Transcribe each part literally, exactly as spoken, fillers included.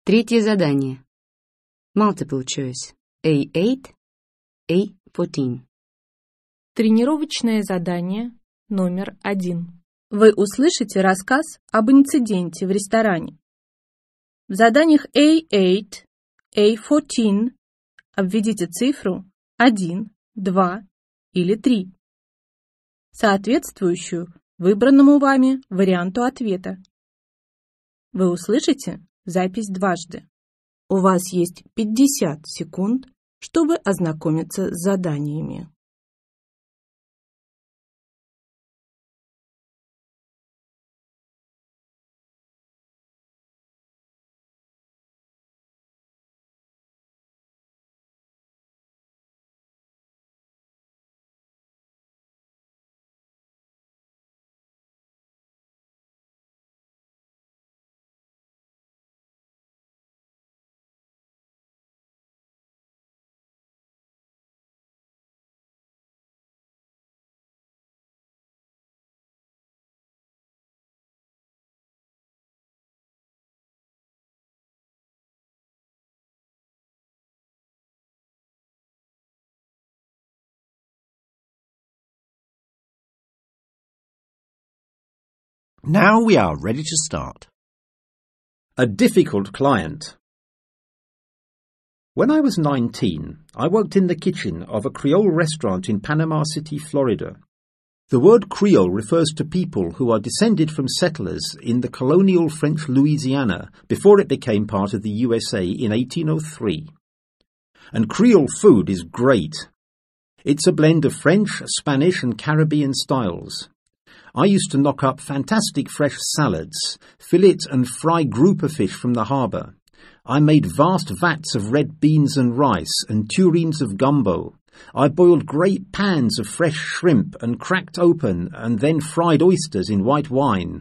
Третье задание. Multiple choice. A eight, A fourteen. Тренировочное задание номер один. Вы услышите рассказ об инциденте в ресторане. В заданиях A eight, A fourteen обведите цифру один, два или три, соответствующую выбранному вами варианту ответа. Вы услышите запись дважды. У вас есть пятьдесят секунд, чтобы ознакомиться с заданиями. Now we are ready to start. A difficult client. When I was nineteen, I worked in the kitchen of a Creole restaurant in Panama City, Florida. The word Creole refers to people who are descended from settlers in the colonial French Louisiana before it became part of the U S A in eighteen oh three. And Creole food is great. It's a blend of French, Spanish and Caribbean styles. I used to knock up fantastic fresh salads, fillet and fry grouper fish from the harbour. I made vast vats of red beans and rice and tureens of gumbo. I boiled great pans of fresh shrimp and cracked open and then fried oysters in white wine.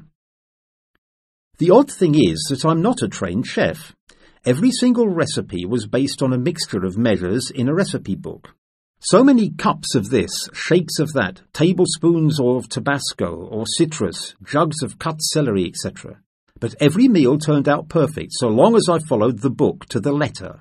The odd thing is that I'm not a trained chef. Every single recipe was based on a mixture of measures in a recipe book. So many cups of this, shakes of that, tablespoons of Tabasco or citrus, jugs of cut celery, et cetera. But every meal turned out perfect so long as I followed the book to the letter.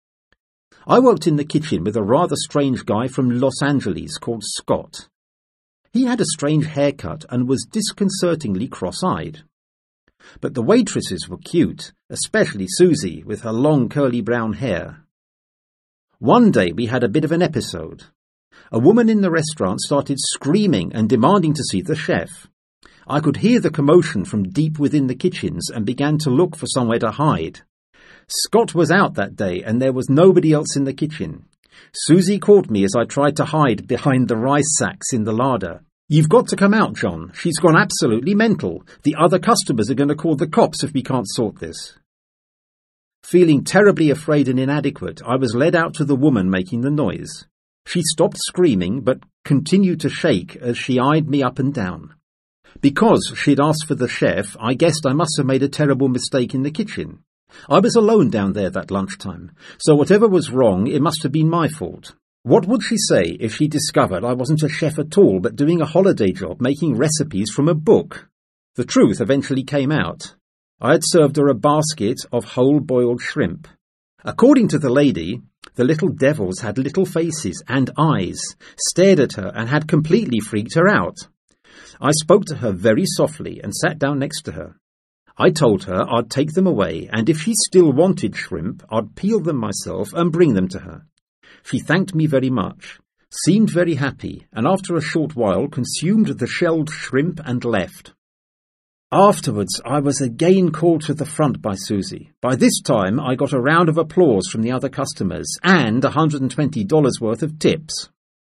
I worked in the kitchen with a rather strange guy from Los Angeles called Scott. He had a strange haircut and was disconcertingly cross-eyed. But the waitresses were cute, especially Susie with her long curly brown hair. One day we had a bit of an episode. A woman in the restaurant started screaming and demanding to see the chef. I could hear the commotion from deep within the kitchens and began to look for somewhere to hide. Scott was out that day and there was nobody else in the kitchen. Susie caught me as I tried to hide behind the rice sacks in the larder. "You've got to come out, John. She's gone absolutely mental. The other customers are going to call the cops if we can't sort this." Feeling terribly afraid and inadequate, I was led out to the woman making the noise. She stopped screaming, but continued to shake as she eyed me up and down. Because she'd asked for the chef, I guessed I must have made a terrible mistake in the kitchen. I was alone down there that lunchtime, so whatever was wrong, it must have been my fault. What would she say if she discovered I wasn't a chef at all, but doing a holiday job making recipes from a book? The truth eventually came out. I had served her a basket of whole boiled shrimp. According to the lady, the little devils had little faces and eyes, stared at her and had completely freaked her out. I spoke to her very softly and sat down next to her. I told her I'd take them away and if she still wanted shrimp, I'd peel them myself and bring them to her. She thanked me very much, seemed very happy, and after a short while consumed the shelled shrimp and left. Afterwards, I was again called to the front by Susie. By this time, I got a round of applause from the other customers and one hundred twenty dollars worth of tips.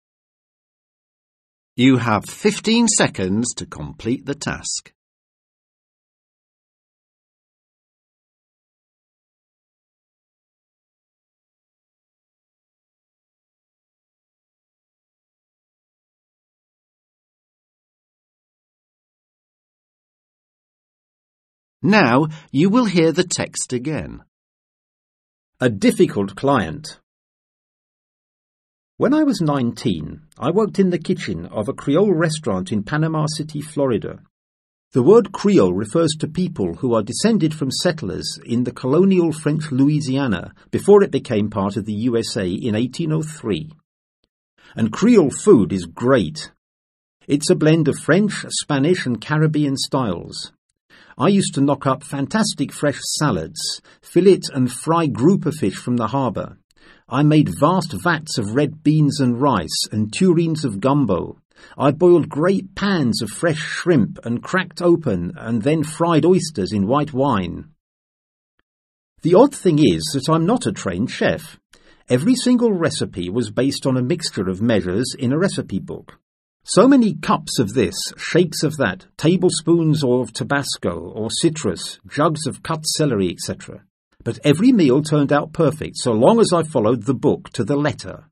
You have fifteen seconds to complete the task. Now you will hear the text again. A difficult client. When I was nineteen, I worked in the kitchen of a Creole restaurant in Panama City, Florida. The word Creole refers to people who are descended from settlers in the colonial French Louisiana before it became part of the U S A in eighteen oh three. And Creole food is great. It's a blend of French, Spanish and Caribbean styles. I used to knock up fantastic fresh salads, fillet and fry grouper fish from the harbour. I made vast vats of red beans and rice and tureens of gumbo. I boiled great pans of fresh shrimp and cracked open and then fried oysters in white wine. The odd thing is that I'm not a trained chef. Every single recipe was based on a mixture of measures in a recipe book. So many cups of this, shakes of that, tablespoons of Tabasco or citrus, jugs of cut celery, et cetera. But every meal turned out perfect so long as I followed the book to the letter.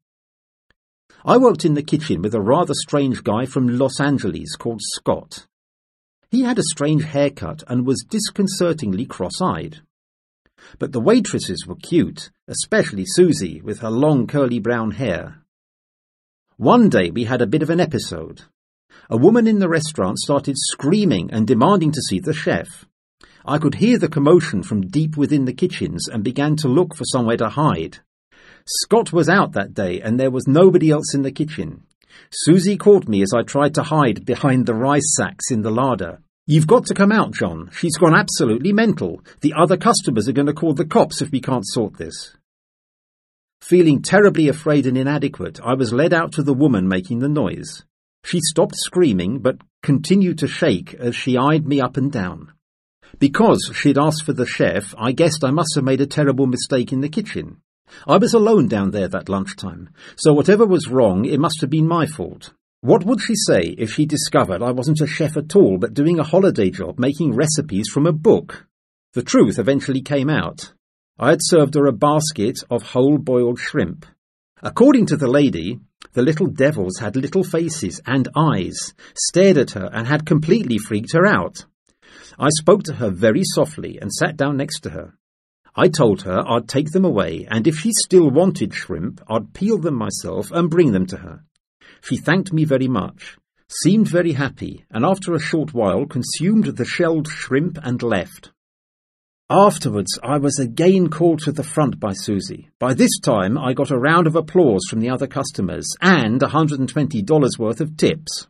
I worked in the kitchen with a rather strange guy from Los Angeles called Scott. He had a strange haircut and was disconcertingly cross-eyed. But the waitresses were cute, especially Susie with her long curly brown hair. One day we had a bit of an episode. A woman in the restaurant started screaming and demanding to see the chef. I could hear the commotion from deep within the kitchens and began to look for somewhere to hide. Scott was out that day and there was nobody else in the kitchen. Susie caught me as I tried to hide behind the rice sacks in the larder. "You've got to come out, John. She's gone absolutely mental. The other customers are going to call the cops if we can't sort this." Feeling terribly afraid and inadequate, I was led out to the woman making the noise. She stopped screaming but continued to shake as she eyed me up and down. Because she'd asked for the chef, I guessed I must have made a terrible mistake in the kitchen. I was alone down there that lunchtime, so whatever was wrong, it must have been my fault. What would she say if she discovered I wasn't a chef at all but doing a holiday job making recipes from a book? The truth eventually came out. I had served her a basket of whole-boiled shrimp. According to the lady, the little devils had little faces and eyes, stared at her and had completely freaked her out. I spoke to her very softly and sat down next to her. I told her I'd take them away and if she still wanted shrimp, I'd peel them myself and bring them to her. She thanked me very much, seemed very happy, and after a short while consumed the shelled shrimp and left. Afterwards, I was again called to the front by Susie. By this time, I got a round of applause from the other customers and one hundred twenty dollars worth of tips.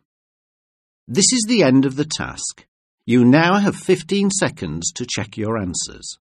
This is the end of the task. You now have fifteen seconds to check your answers.